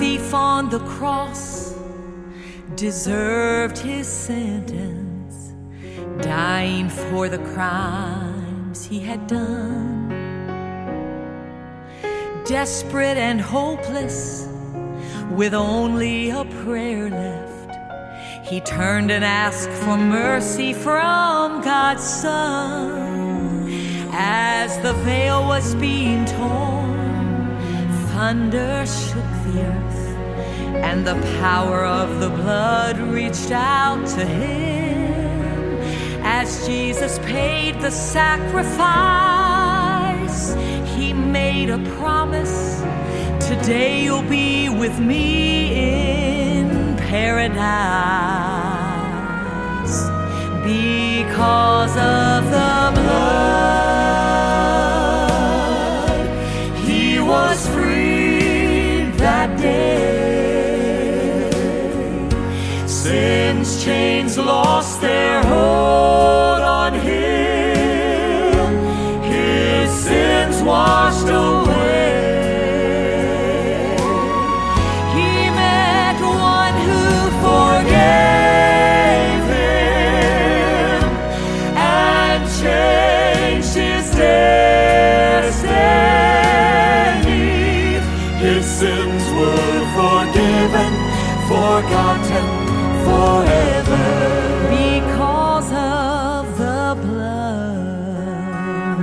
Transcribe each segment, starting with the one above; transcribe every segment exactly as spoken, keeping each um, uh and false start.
thief on the cross deserved his sentence, dying for the crimes he had done. Desperate and hopeless, with only a prayer left, he turned and asked for mercy from God's Son. As the veil was being torn, thunder shook the earth, and the power of the blood reached out to him. As Jesus paid the sacrifice, he made a promise: today you'll be with me in paradise. Because of the blood, he was freed that day. Sin's chains lost their hold on him, his sins washed away. He met one who forgave him and changed his destiny. His sins were forgiven, forgotten forever, because of the blood.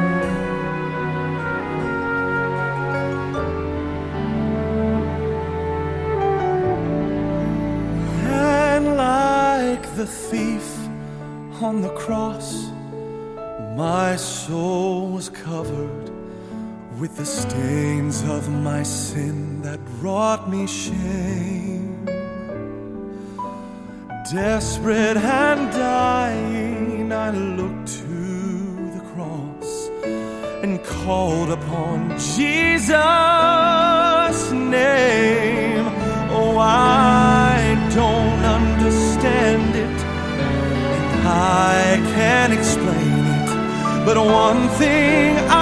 And like the thief on the cross, my soul was covered with the stains of my sin that brought me shame. Desperate and dying, I looked to the cross and called upon Jesus' name. Oh, I don't understand it, and I can't explain it, but one thing I